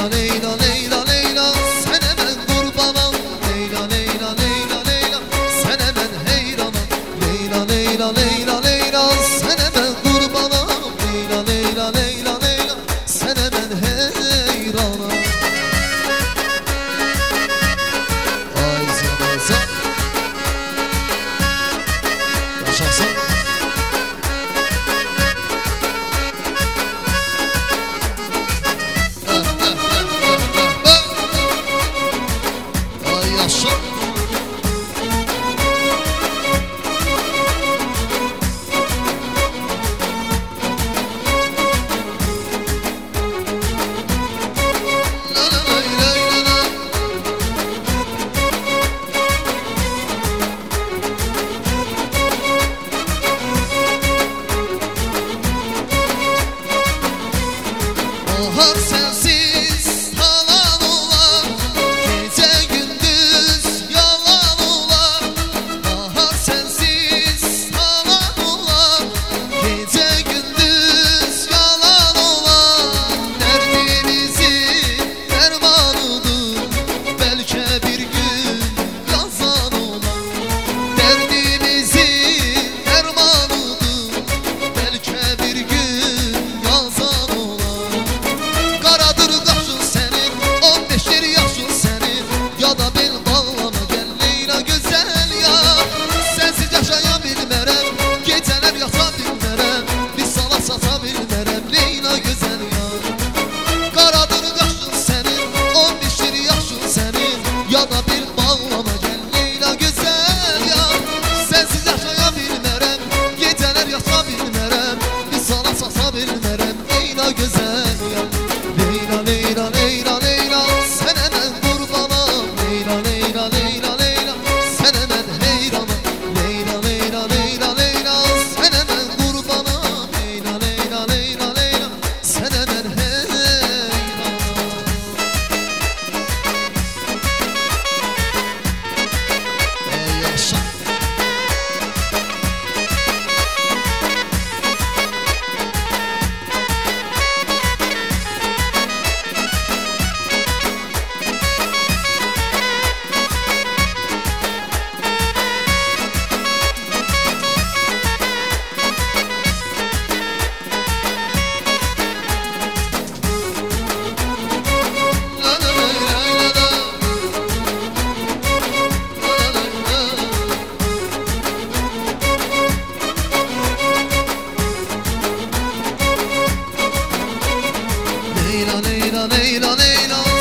Leyla Leyla Leyla Leyla sen hemen kurbanam. Leyla Leyla Leyla Leyla sen hemen heyranam. Leyla Leyla Leyla Leyla sen hemen kurbanam. Leyla Leyla Leyla Leyla sen hemen heyranam. Ay zaman sen yaşasın. Aha sensiz halan olar, gece gündüz yalan olar. Aha sensiz halan olar, gece gündüz yalan olar. Derdimizin dermanıdır, belki bir gün yazan olar. Derdimizin dermanıdır, belki bir gün yazan olar. Karadır qaşın sənin, 15 yaşın sənin, ya da bel bağlama gəl Leyla gözəl ya. Sənsiz yaşaya bilmərəm, gecələr yata bilmərəm, bir sala sata bilmərəm Leyla gözəl ya. Karadır qaşın sənin, 15 yaşın sənin, ya da bel bağlama gəl Leyla gözəl ya. Sənsiz yaşaya bilmərəm, gecələr yata bilmərəm, bir sala sata bilmərəm Leyla gözəl ya. Leyla Leyla Leyla Leyla sen hemen kurbanam. Leyla Leyla Leyla Leyla sen hemen heyranam. Leyla Leyla Leyla Leyla sen hemen kurbanam. Leyla Leyla Leyla Leyla sen hemen heyranam. Ey yaşa. Leyla Leyla Leyla Leyla